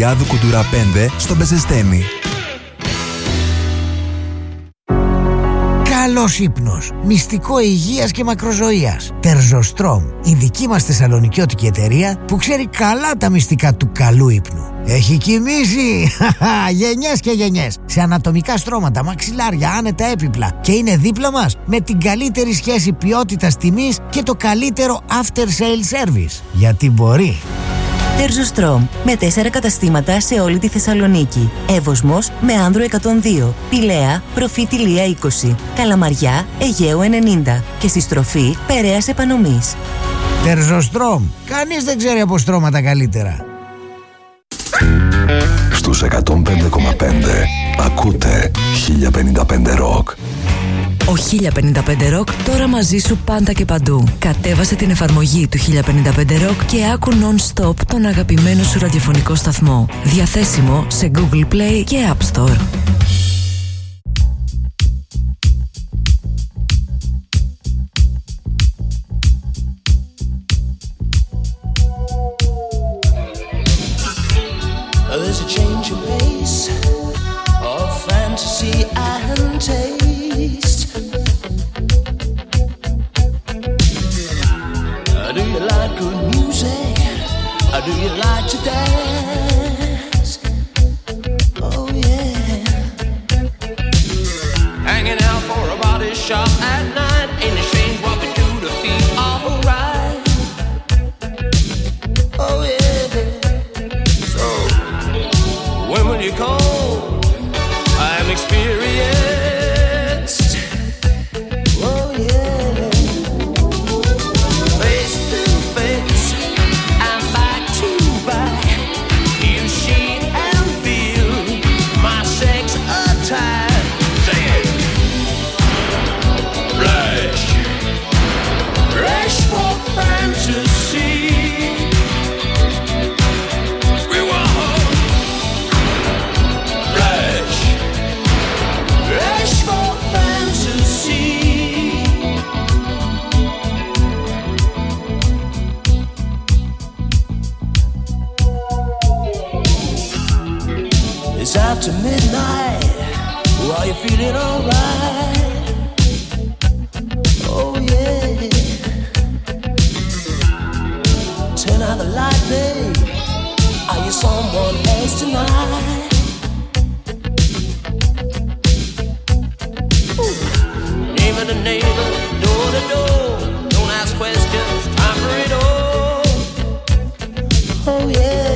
Διάδου Κουντουρά 5 στο Μπεζεστέμι. Καλός ύπνος, μυστικό υγείας και μακροζωίας. Τερζοστρόμ, η δική μας θεσσαλονικιώτικη εταιρεία που ξέρει καλά τα μυστικά του καλού ύπνου. Έχει κοιμήσει γενιές και γενιές σε ανατομικά στρώματα, μαξιλάρια, άνετα έπιπλα και είναι δίπλα μας με την καλύτερη σχέση ποιότητας τιμής και το καλύτερο after sale service. Γιατί μπορεί. Τερζοστρόμ, με 4 καταστήματα σε όλη τη Θεσσαλονίκη. Εύωσμος με Άνδρο 102, Πηλαία, Προφήτη Λία 20, Καλαμαριά, Αιγαίου 90 και στη στροφή Περαίας Επανομής. Τερζοστρόμ, κανείς δεν ξέρει από στρώματα καλύτερα. Στους 105,5 ακούτε 1055 Rock. Ο 1055 Rock τώρα μαζί σου πάντα και παντού. Κατέβασε την εφαρμογή του 1055 Rock και άκου non-stop τον αγαπημένο σου ραδιοφωνικό σταθμό. Διαθέσιμο σε Google Play και App Store. There's a change of pace of fantasy and taste. Do you like good music? Do you like to dance? Oh yeah. Hanging out for a body shop at night. Ain't it strange what we do to feel alright? Oh yeah. So when will you call? I'm experienced. Oh yeah. Face to face and back to back. You see and feel my sex attack. Say it. Rush. Rush for fantasy. It's after midnight. Are you feeling alright? Oh yeah. Turn out the light, babe. Are you someone else tonight? Ooh. Neighbor to neighbor, door to door. Don't ask questions, time for it all. Oh yeah.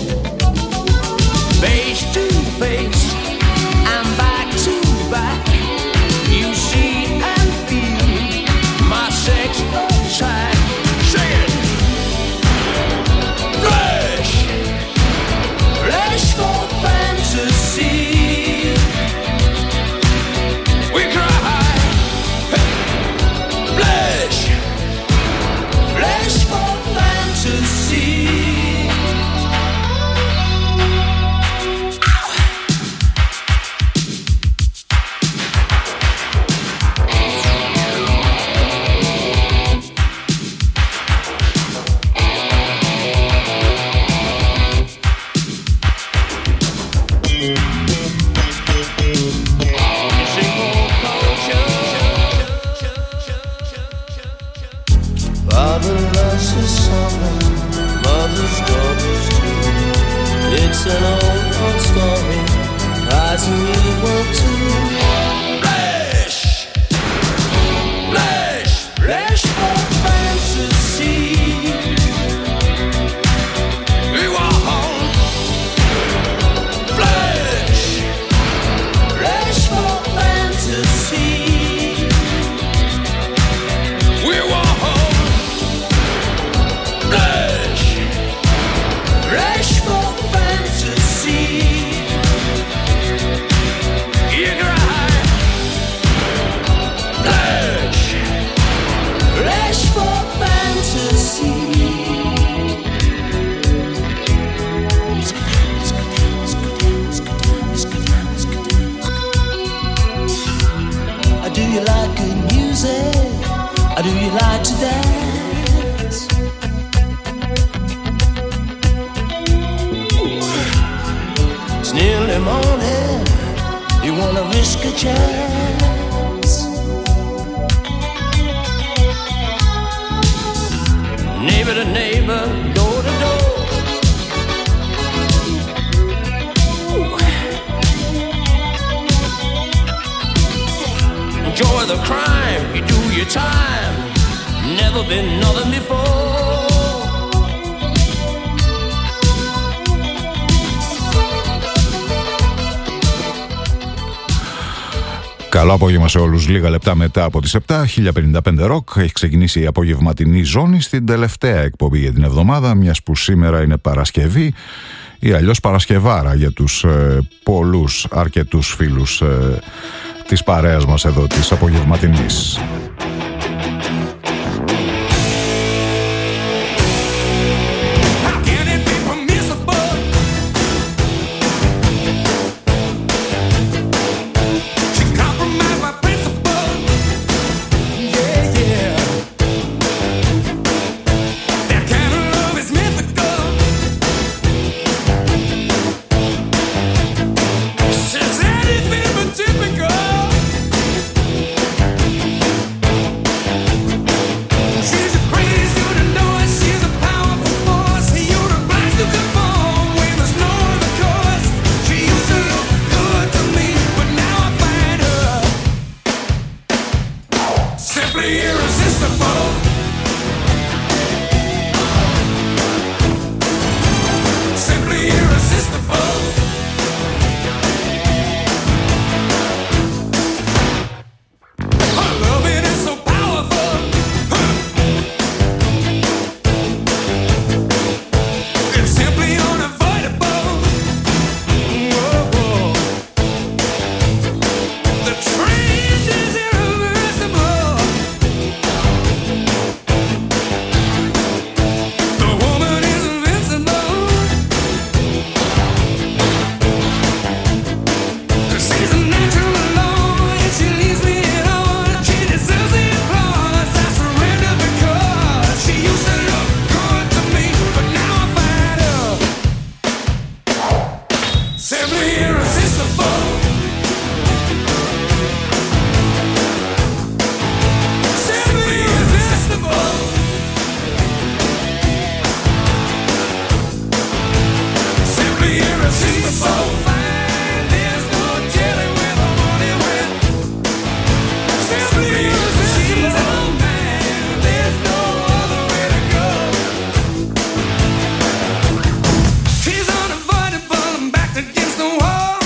Face to face and back to back. You see and feel my sex attack. Say it. Rush. Rush for fantasy. We cry. Blush. Blush for fantasy. Father loves his son, mother's daughters too. It's an old story, cries and you will too. Flesh, flesh, flesh for fantasy. We want home. Flesh, flesh for fantasy. We want home. Flesh, flesh for fantasy. You cry. early morning, you wanna risk a chance. Neighbor to neighbor, door to door. Enjoy the crime, you do your time. Never been nothing before. Καλό απόγευμα σε όλους. Λίγα λεπτά μετά από τις 7, 1055 Rock. Έχει ξεκινήσει η απογευματινή ζώνη στην τελευταία εκπομπή για την εβδομάδα, μιας που σήμερα είναι Παρασκευή ή αλλιώς Παρασκευάρα για τους πολλούς, αρκετούς φίλους της παρέας μας εδώ, της απογευματινής. She's unavoidable, I'm back against the wall.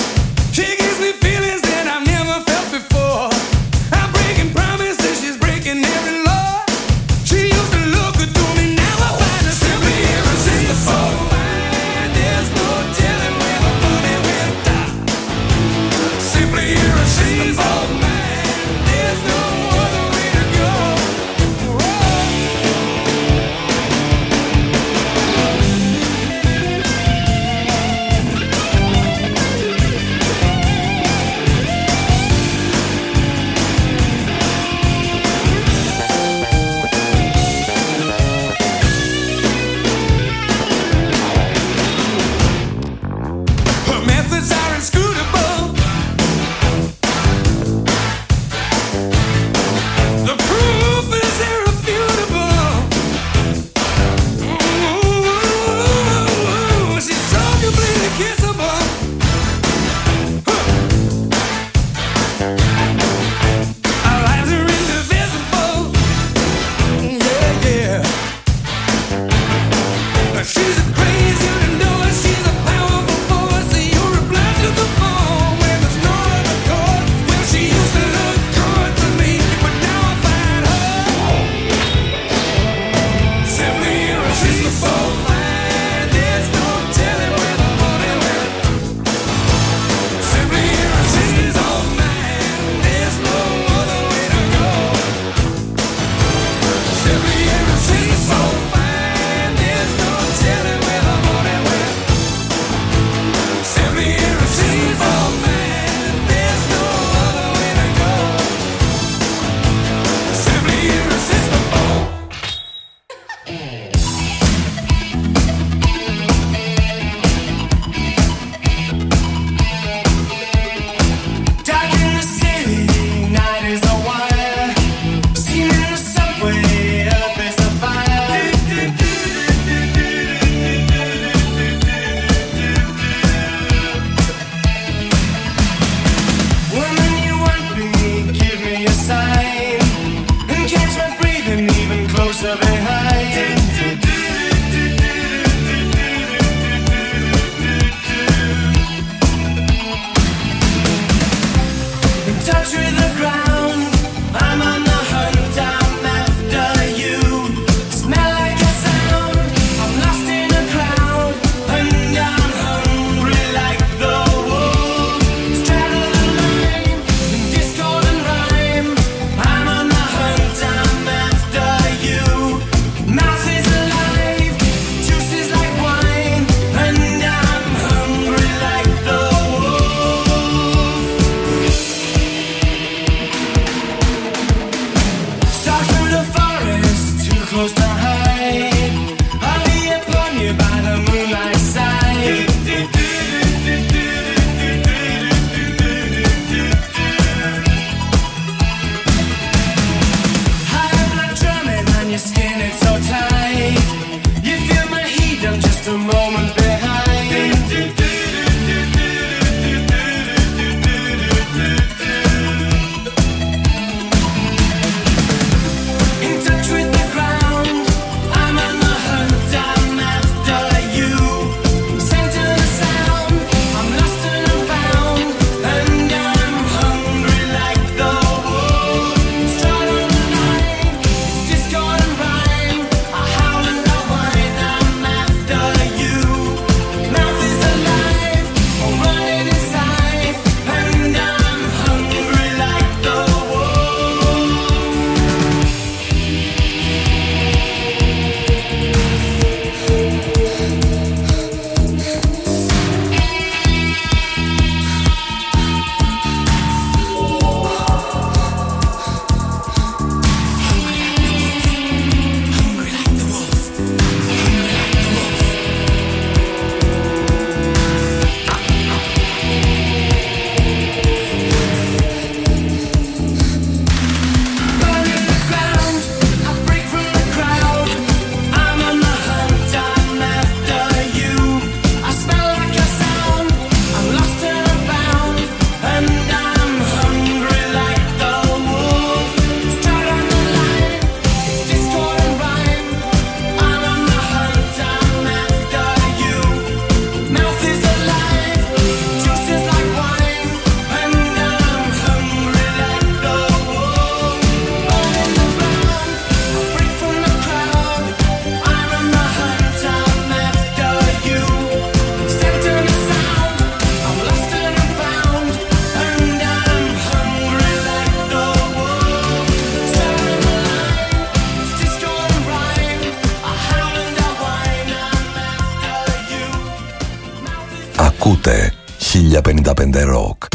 Ακούτε 1055 Rock.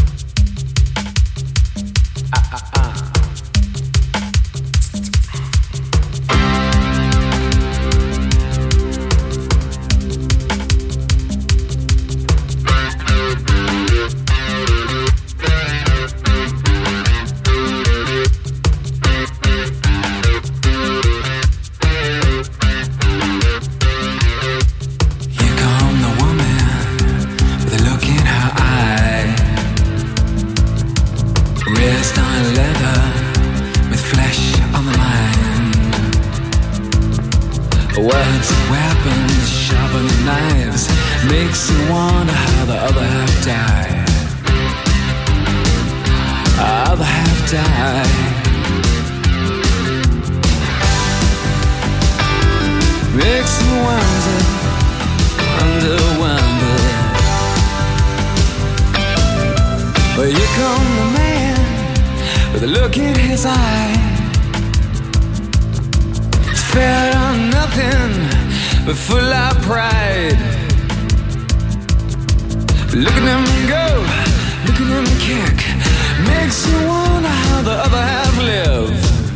Words and weapons, sharpened knives, makes you wonder how the other half died. Other half died. Makes you wonder, wonder. But here come the man with a look in his eye. Fed on nothing but full of pride. Look at him go, look at him kick. Makes you wonder how the other half live.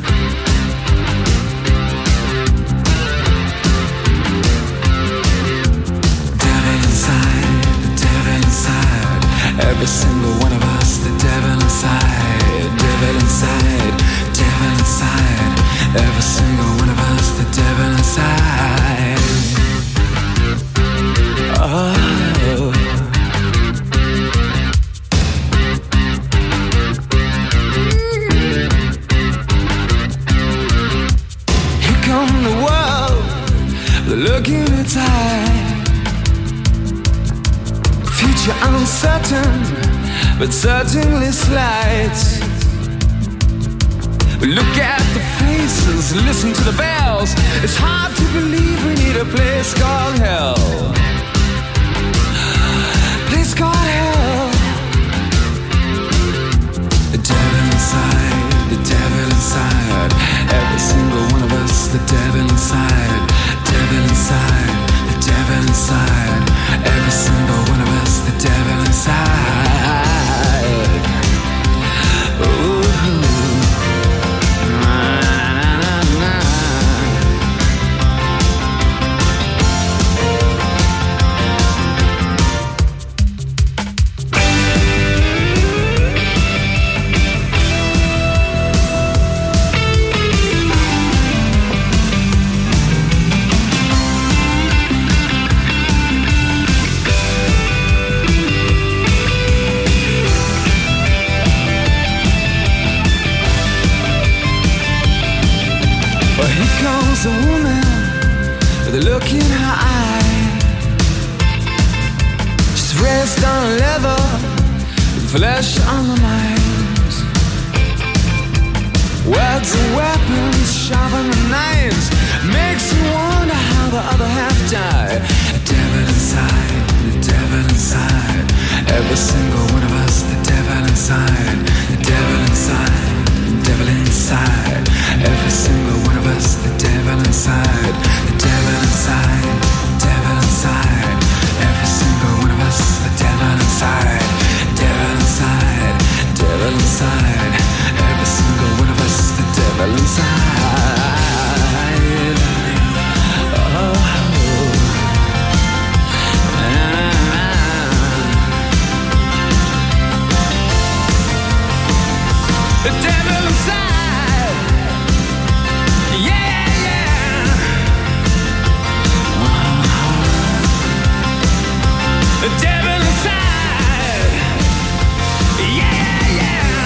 Devil inside, the devil inside. Every single one of us, the devil inside. Devil inside, devil inside. Every single one of us, the devil inside. Oh. Here come the world, the look in its eye. Future uncertain, but certainly slight. Look at the faces, listen to the bells. It's hard to believe we need a place called hell. Place called hell. The devil inside, the devil inside. Every single one of us, the devil inside. Devil inside, the devil inside. Every single one of us, the devil inside. Ooh. A woman with a look in her eye. She's raised on leather, with flesh on the mind. Words and weapons, sharpen the knives, makes you wonder how the other half died. The devil inside, the devil inside. Every single one of us, the devil inside. The devil inside, the devil inside. Every single one of us, the devil inside. The devil inside, the devil inside. Every single one of us, the devil inside. Devil inside, devil inside. Every single one of us, the devil inside. Oh. The devil inside. Yeah, yeah. The devil inside. Yeah, yeah.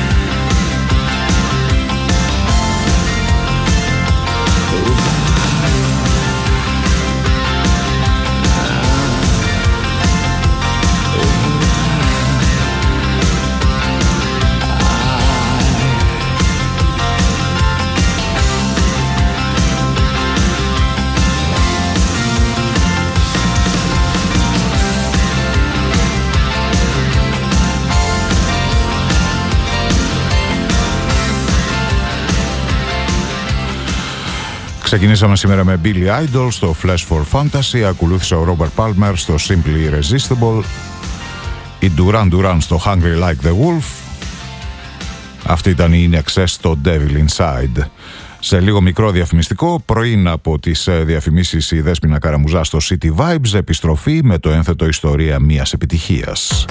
Ξεκινήσαμε σήμερα με Billy Idol στο Flash for Fantasy, ακολούθησε ο Robert Palmer στο Simply Irresistible Η Duran Duran στο Hungry Like the Wolf. Αυτή ήταν η In Excess στο Devil Inside. Σε λίγο μικρό διαφημιστικό, πρωίν από τις διαφημίσεις η Δέσποινα Καραμουζά στο City Vibes, επιστροφή με το ένθετο ιστορία μιας επιτυχίας.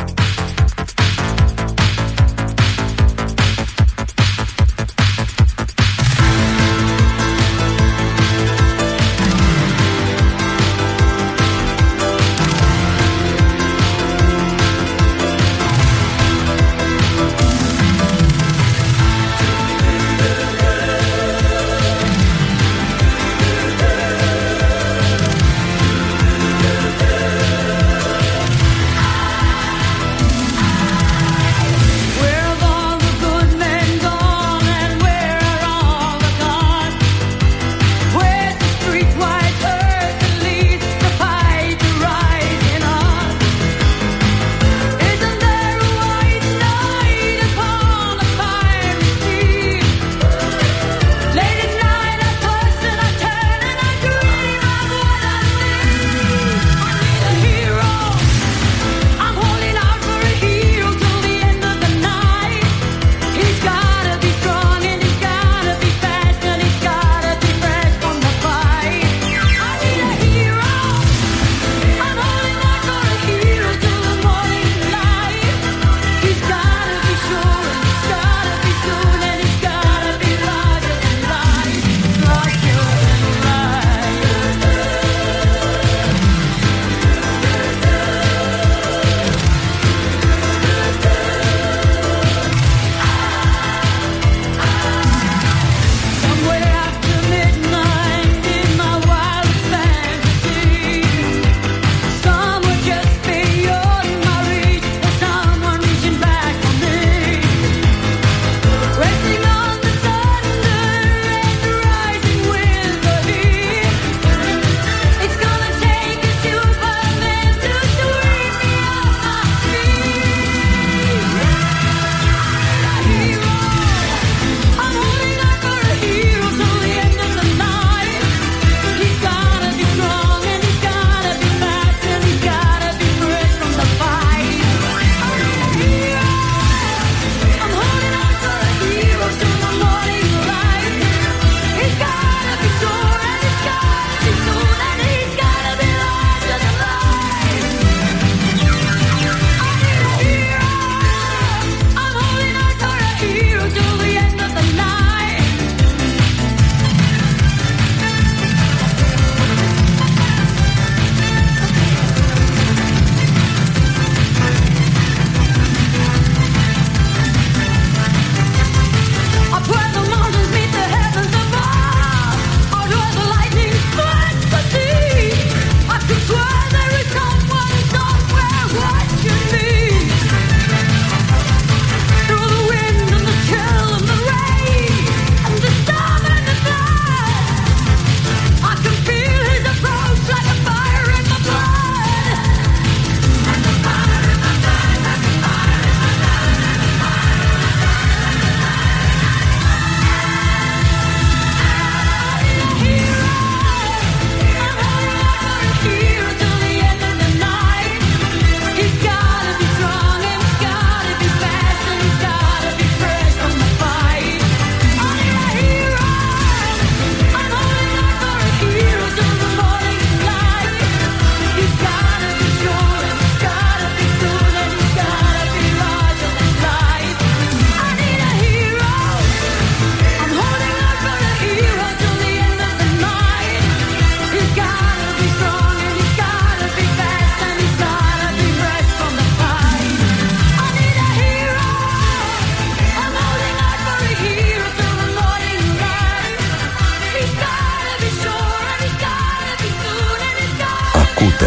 Ακούτε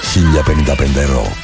1055 Rock.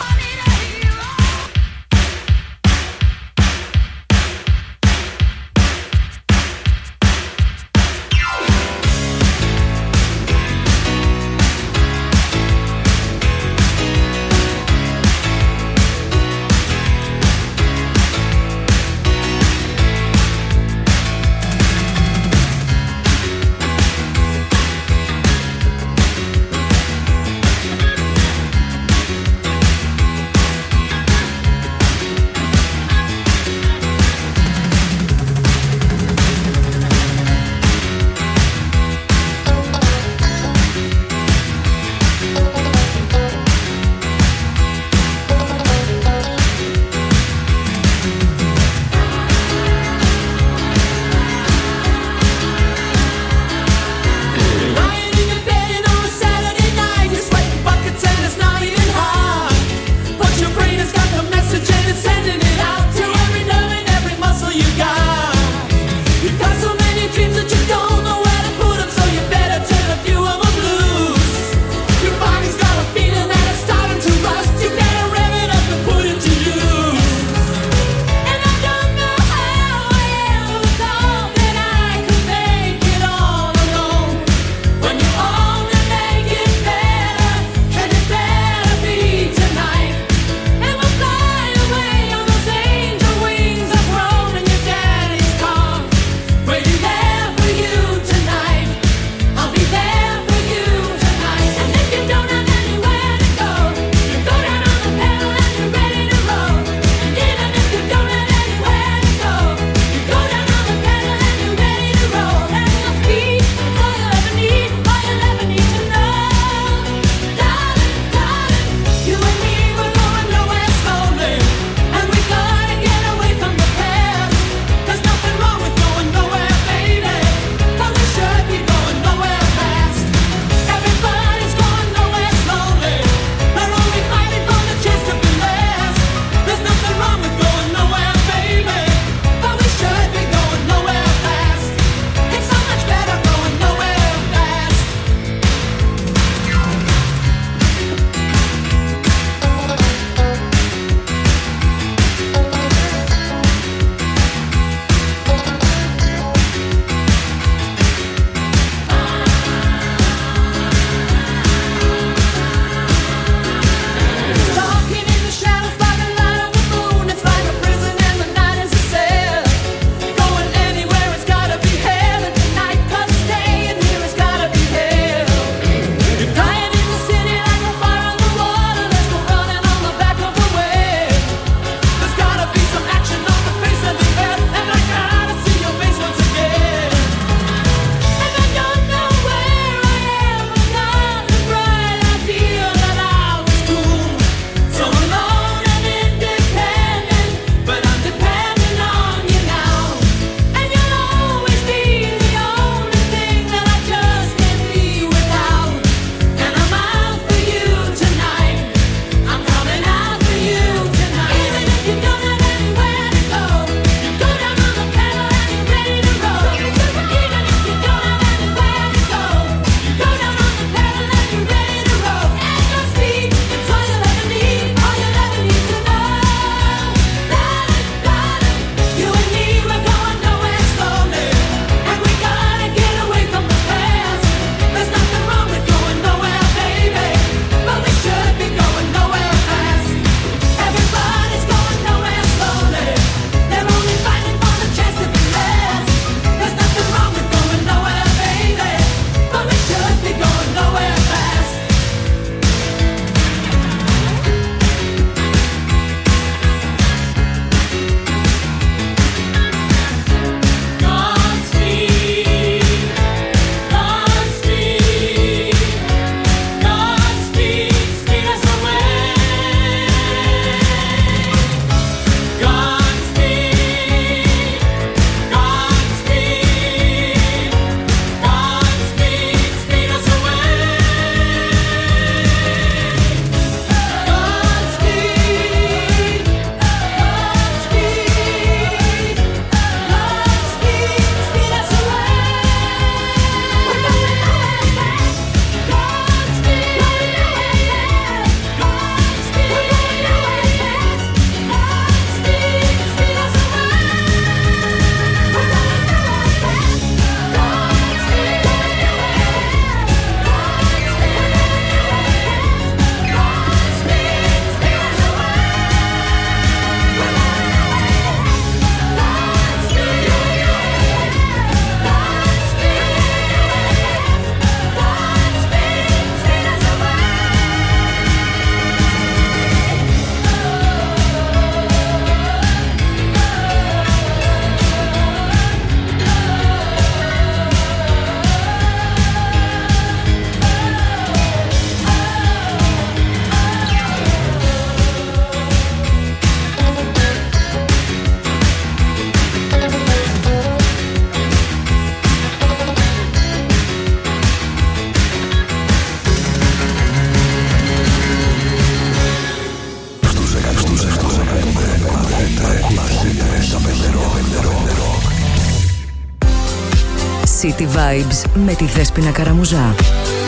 City Vibes με τη Δέσποινα Καραμουζά.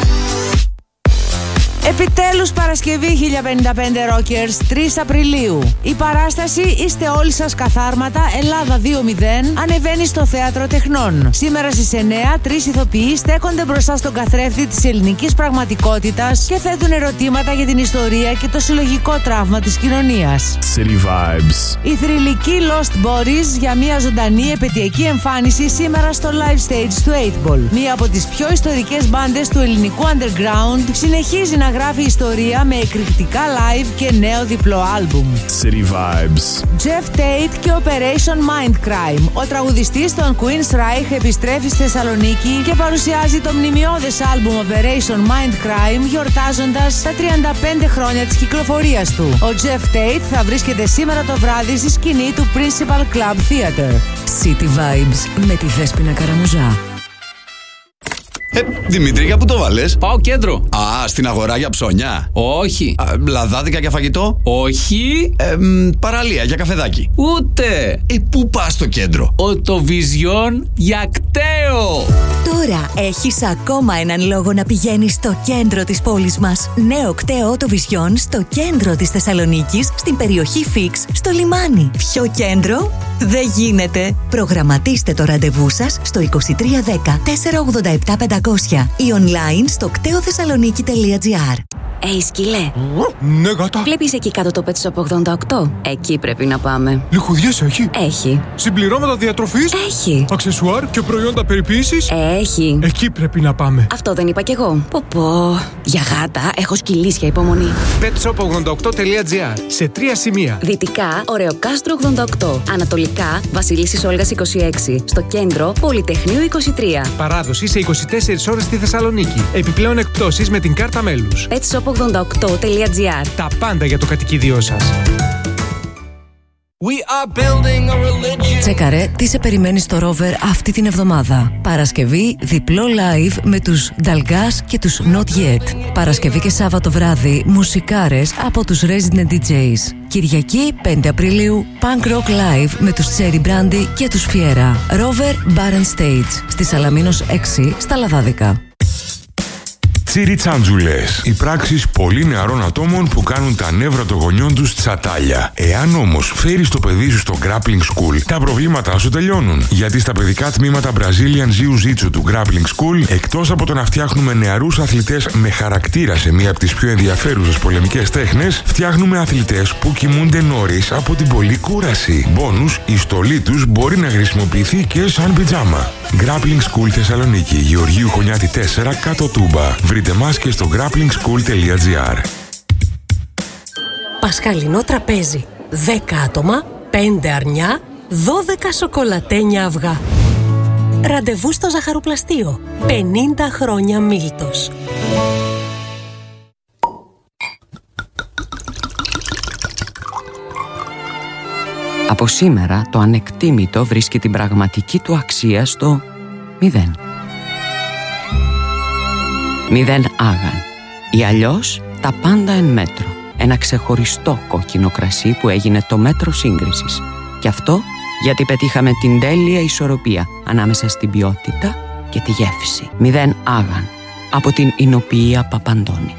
Επιτέλους Παρασκευή 1055 Rockers, 3 Απριλίου. Η παράσταση «Είστε όλοι σας καθάρματα, Ελλάδα 2.0» ανεβαίνει στο Θέατρο Τεχνών. Σήμερα στις 9, 3 ηθοποιοί στέκονται μπροστά στον καθρέφτη της ελληνικής πραγματικότητας και θέτουν ερωτήματα για την ιστορία και το συλλογικό τραύμα της κοινωνίας. City Vibes. Η θρυλική Lost Bodies για μια ζωντανή επαιτειακή εμφάνιση σήμερα στο live stage του 8ball. Μία από τις πιο ιστορικές μπάντες του ελληνικού underground συνεχίζει να γράφει ιστορία με εκρηκτικά live και νέο διπλό άλμπουμ. City Vibes. Jeff Tate και Operation Mindcrime. Ο τραγουδιστής των Queen's Reich επιστρέφει στη Θεσσαλονίκη και παρουσιάζει το μνημειώδες άλμπουμ Operation Mindcrime γιορτάζοντας τα 35 χρόνια της κυκλοφορίας του. Ο Jeff Tate θα βρίσκεται σήμερα το βράδυ στη σκηνή του Principal Club Theatre. City Vibes με τη Δέσποινα Καραμουζά. Δημήτρη, για πού το βάλες? Πάω κέντρο. Α, στην αγορά για ψώνια? Όχι. Λαδάδικα για φαγητό? Όχι. Παραλία για καφεδάκι? Ούτε. Πού πας στο κέντρο? Το Vision για κταίο. Τώρα έχεις ακόμα έναν λόγο να πηγαίνεις στο κέντρο της πόλης μας. Νέο κταίο το Vision στο κέντρο της Θεσσαλονίκης, στην περιοχή Φίξ, στο λιμάνι. Πιο κέντρο δεν γίνεται. Προγραμματίστε το ραντεβού σας στο 2310 487 500 ή online στο κτεοθεσσαλονίκη.gr. Σκυλέ. Ναι, γάτα. Βλέπεις εκεί κάτω το Pet Shop 88? Εκεί πρέπει να πάμε. Λιχουδιές έχει? Έχει. Συμπληρώματα διατροφής? Έχει. Αξεσουάρ και προϊόντα περιποίησης? Έχει. Εκεί πρέπει να πάμε. Αυτό δεν είπα κι εγώ. Πω. Για γάτα έχω σκυλίσια υπομονή. petshop88.gr. Σε 3 σημεία. Δυτικά, Ωρεοκάστρο 88. Ανατολικά, Βασιλίσσης Όλγας 26. Στο κέντρο, Πολυτεχνείου 23. Παράδοση σε 24 ώρες στη Θεσσαλονίκη. Επιπλέον εκπτώσεις με την κάρτα μέλους. petshop88.gr. Τα πάντα για το κατοικίδιό σας. Τσέκαρε τι σε περιμένει στο Rover αυτή την εβδομάδα. Παρασκευή διπλό live με τους Dalgas και τους Not Yet. Παρασκευή και Σάββατο βράδυ μουσικάρες από τους Resident DJs. Κυριακή 5 Απριλίου Punk Rock Live με τους Cherry Brandy και τους Fiera. Rover Bar and Stage στη Σαλαμίνος 6 στα Λαδάδικα. Τσιριτσάντζουλες. Οι πράξεις πολύ νεαρών ατόμων που κάνουν τα νεύρα των γονιών τους τσατάλια. Εάν όμως φέρεις το παιδί σου στο Grappling School, τα προβλήματά σου τελειώνουν. Γιατί στα παιδικά τμήματα Brazilian Jiu-Jitsu του Grappling School, εκτός από το να φτιάχνουμε νεαρούς αθλητές με χαρακτήρα σε μία από τις πιο ενδιαφέρουσες πολεμικές τέχνες, φτιάχνουμε αθλητές που κοιμούνται νωρίς από την πολλή κούραση. Μπόνους, η στολή τους μπορεί να χρησιμοποιηθεί και σαν πιτζάμα. Grappling School Θεσσαλονίκη, Γεωργίου Χωνιάτη 4, κάτω Τούμπα. Βρείτε μας και στο grapplingschool.gr. Πασχαλινό τραπέζι. 10 άτομα, 5 αρνιά, 12 σοκολατένια αυγά. Ραντεβού στο ζαχαρουπλαστείο. 50 χρόνια Μίλτος. Από σήμερα το ανεκτήμητο βρίσκει την πραγματική του αξία στο 0. 0 άγαν ή αλλιώς τα πάντα εν μέτρο. Ένα ξεχωριστό κόκκινο κρασί που έγινε το μέτρο σύγκρισης. Και αυτό γιατί πετύχαμε την τέλεια ισορροπία ανάμεσα στην ποιότητα και τη γεύση. 0 άγαν από την Ινοποιία Παπαντώνη.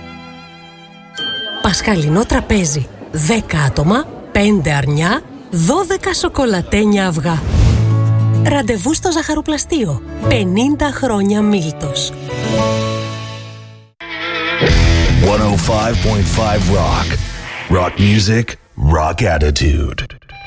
Πασχαλινό τραπέζι. 10 άτομα, 5 αρνιά, 12 σοκολατένια αυγά. Ραντεβού στο ζαχαρουπλαστείο. 50 χρόνια Μίλτος. 105.5 Rock. Rock music, rock attitude.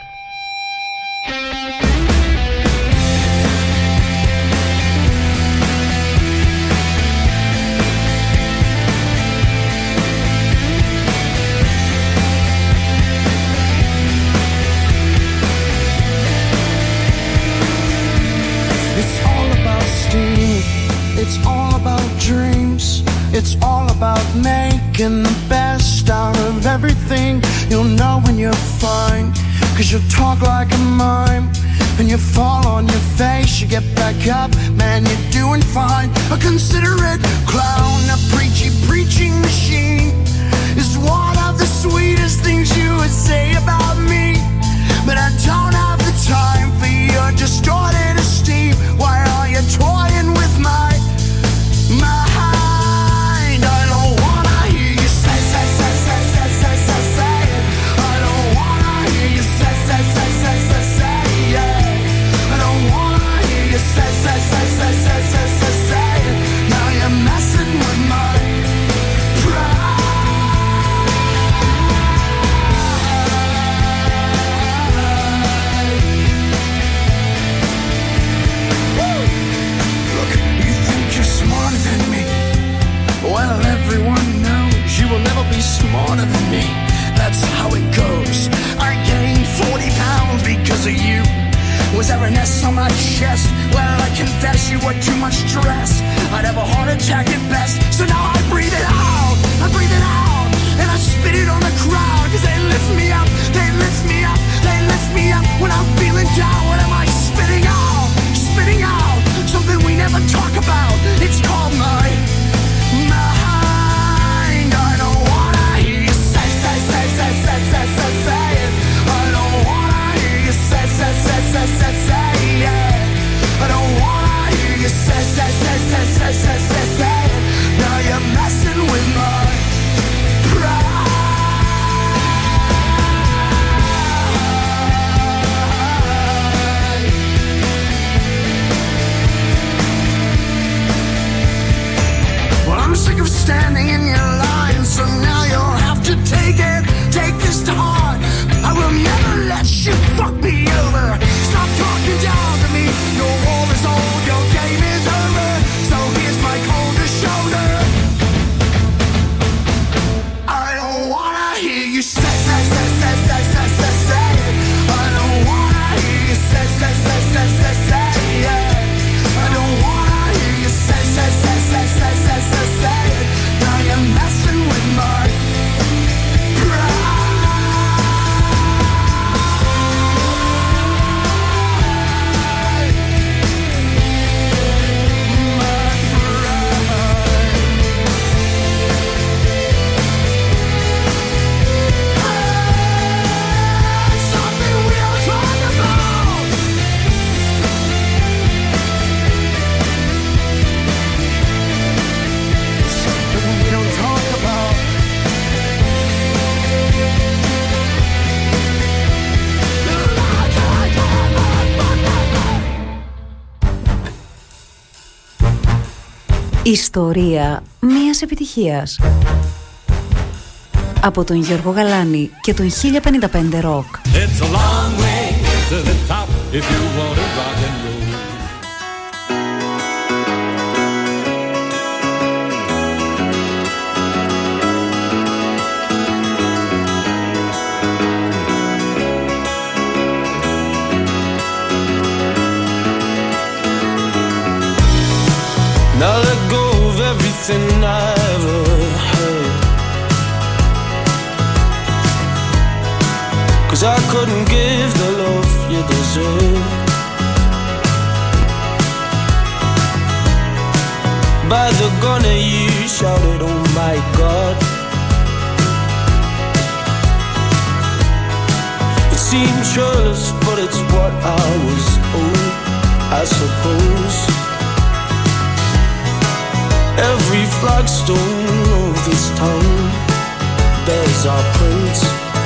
It's all about dreams. It's all about making the best out of everything. You'll know when you're fine, 'cause you talk like a mime. And you fall on your face, you get back up, man, you're doing fine. A considerate clown, a preachy preaching machine is one of the sweetest things you would say about me. But I don't have the time for your distorted esteem. Why are you toying Was there an S on my chest? Well, I confess you were too much stress. I'd have a heart attack at best. So now I breathe it out, I breathe it out, and I spit it on the crowd. Cause they lift me up, they lift me up, they lift me up. When I'm feeling down, what am I spitting out? Spitting out something we never talk about. It's called my mind. I don't wanna hear you say, say, say, say, say, say, say, say it. I don't wanna hear you say, say, say, say, say, say, yeah. I don't wanna hear you say, say, say, say, say, say, say, say it. Now you're messing with my pride. Well, I'm sick of standing in your line, so now you'll have to take it, take this to heart. I will never let you fuck me over. Stop talking down to me. Your war is old, your game is over. So here's my cold shoulder. I don't wanna hear you say, say, say, say, say, say, say, say it. I don't wanna hear you say, say, say, say, say, say, yeah. I don't wanna hear you say, say, say, say, say, say, say, say it. Now you're messing with my pride. Ιστορία μιας επιτυχίας. Από τον Γιώργο Γαλάνη και τον 1055 Rock. It's a long way to the top if you want to rock and roll. Now let go of everything I ever heard, 'cause I couldn't give the love you deserve. By the gun at you shouted, oh my God. It seemed churlish, but it's what I was owed, I suppose. Every flagstone of this town bears our prints,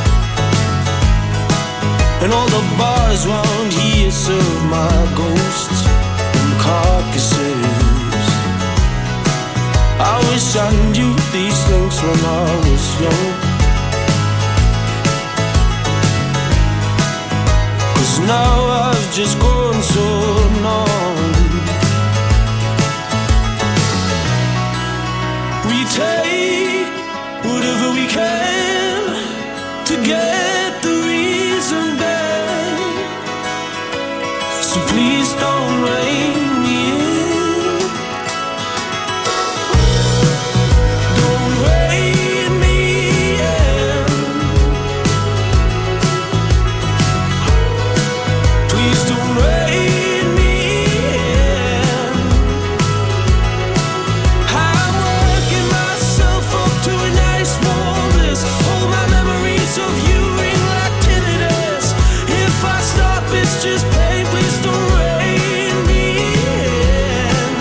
and all the bars round here serve my ghosts and carcasses. I wish I knew these things when I was young, 'cause now I've just grown so numb. We take whatever we can to get the reason back, so please don't rein me in. Don't rein me in. Please don't rein me in. I'm working myself up to a nice warm bliss. All my memories of you ring like tinnitus. If I stop, it's just pain. Please don't rein me in.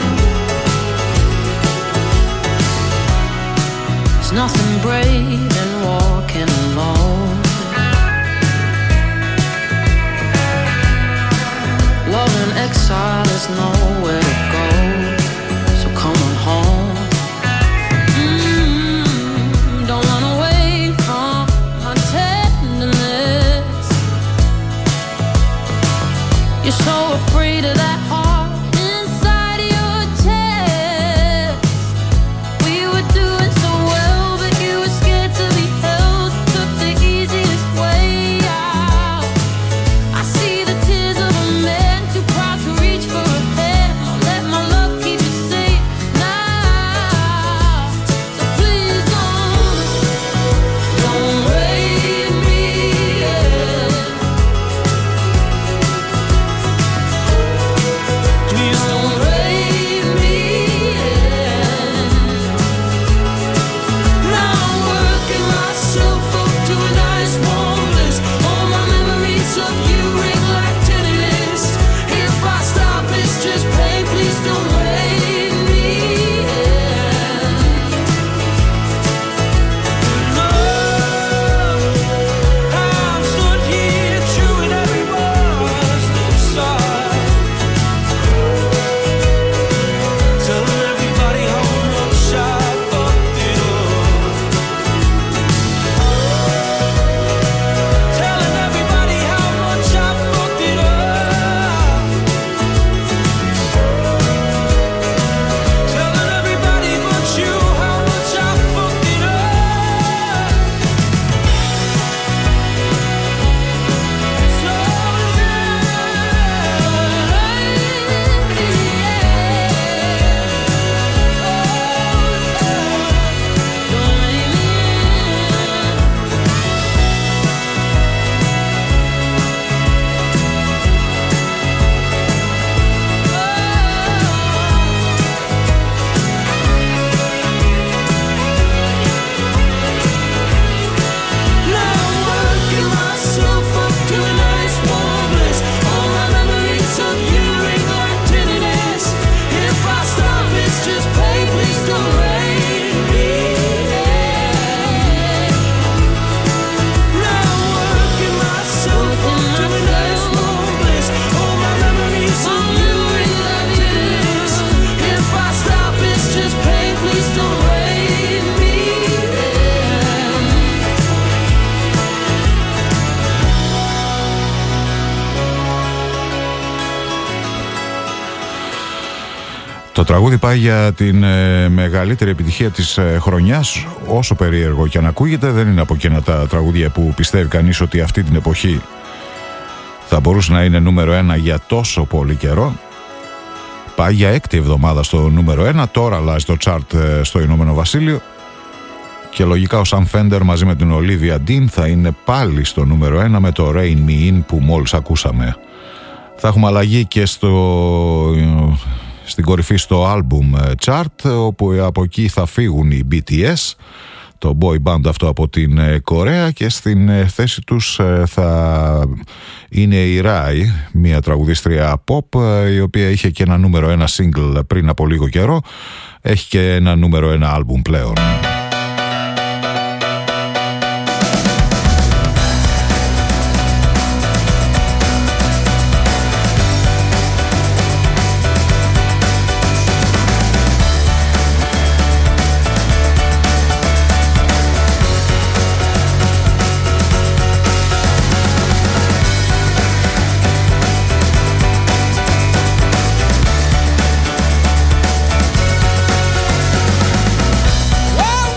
There's nothing brave in walking alone. Love in exile, there's nowhere to go. So come on home. Don't run away from my tenderness. You're so afraid of that heart inside your chest. We were doing so well, but you were scared to be held. Took the easiest way out. I see the tears of a man. Το τραγούδι πάει για την μεγαλύτερη επιτυχία της χρονιάς. Όσο περίεργο και αν ακούγεται, δεν είναι από εκείνα τα τραγούδια που πιστεύει κανείς ότι αυτή την εποχή θα μπορούσε να είναι νούμερο 1 για τόσο πολύ καιρό. Πάει για 6η εβδομάδα στο νούμερο 1. Τώρα αλλάζει το chart στο Ηνωμένο Βασίλειο. Και λογικά ο Sam Fender μαζί με την Olivia Dean θα είναι πάλι στο νούμερο 1 με το Rain Me In που μόλις ακούσαμε. Θα έχουμε αλλαγή και στην κορυφή στο album chart, όπου από εκεί θα φύγουν οι BTS, το boy band αυτό από την Κορέα, και στην θέση τους θα είναι η Rai, μια τραγουδίστρια pop, η οποία είχε και ένα νούμερο 1 single πριν από λίγο καιρό. Έχει και ένα νούμερο 1 album πλέον. Well,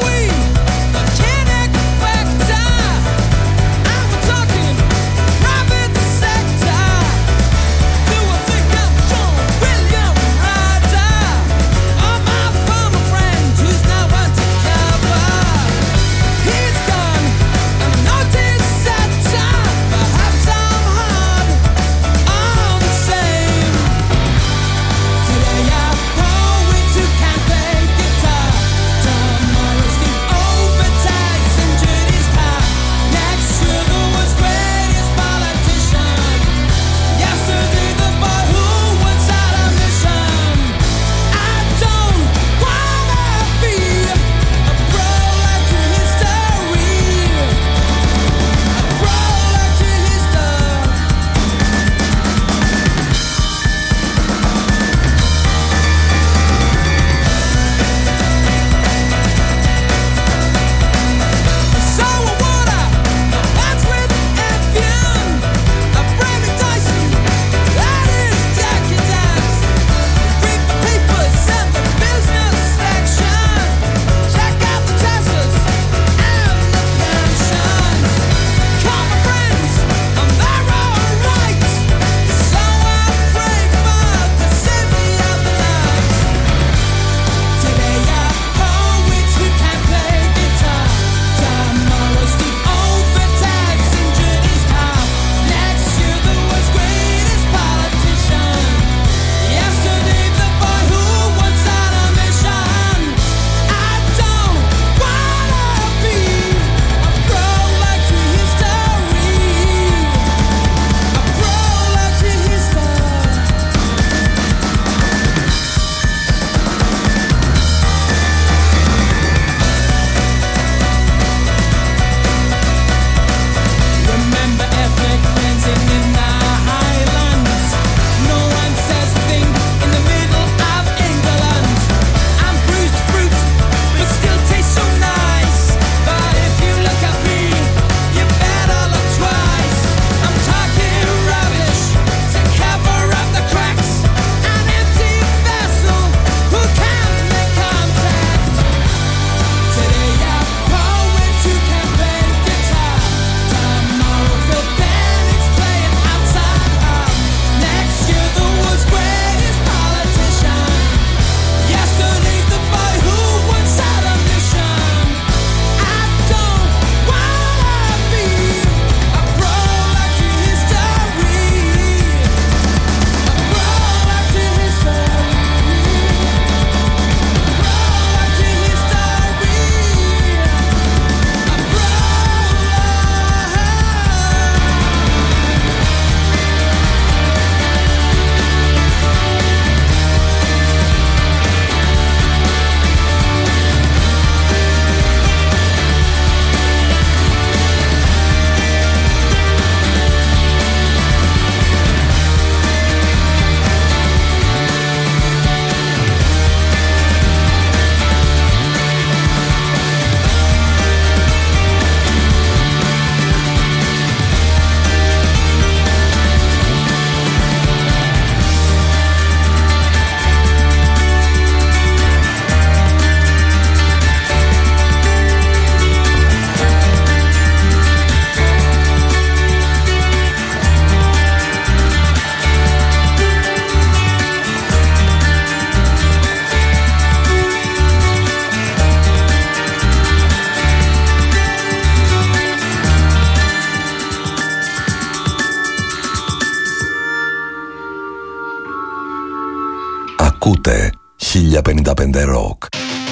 Ακούτε 1055 Rock.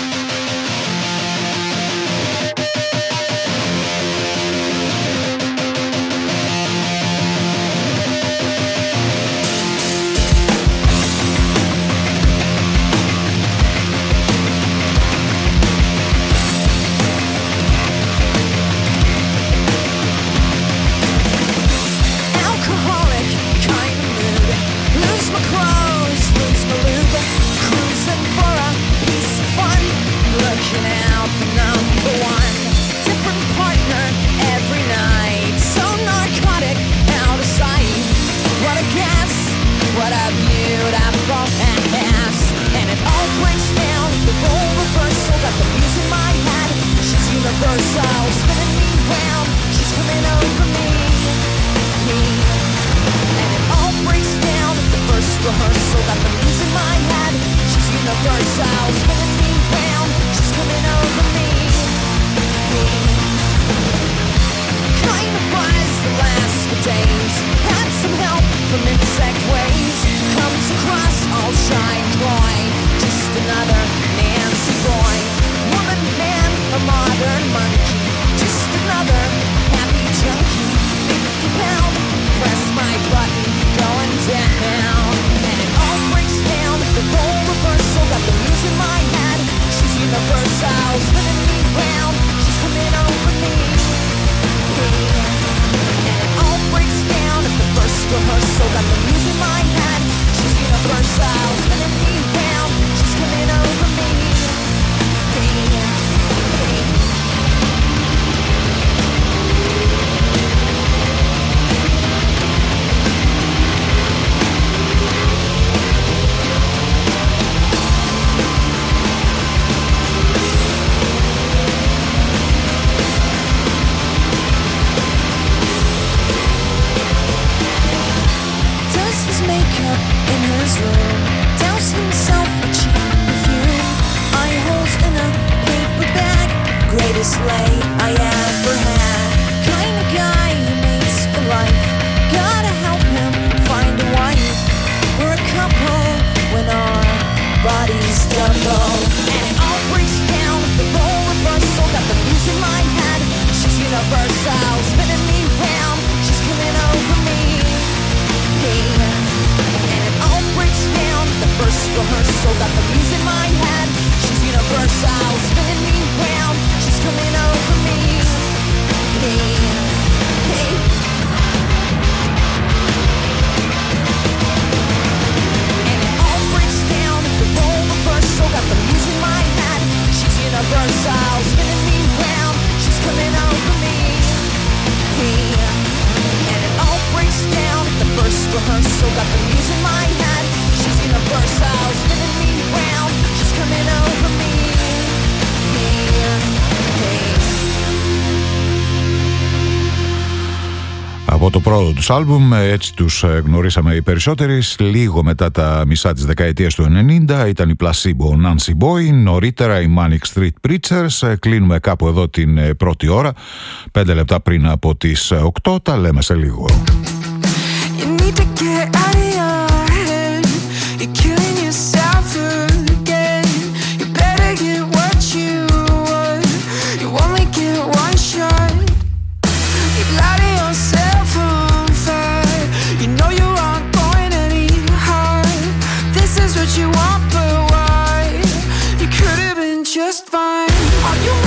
Από το πρώτο τους άλμπουμ, έτσι τους γνωρίσαμε οι περισσότεροι. Λίγο μετά τα μισά της δεκαετίας του 90 ήταν η Placebo, Nancy Boy. Νωρίτερα οι Manic Street Preachers. Κλείνουμε κάπου εδώ την πρώτη ώρα, 5 λεπτά πριν από τις 8. Τα λέμε σε λίγο.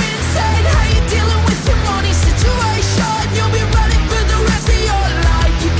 Situation, you'll be running for the rest of your life. You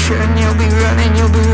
rushing, you'll be running, you'll be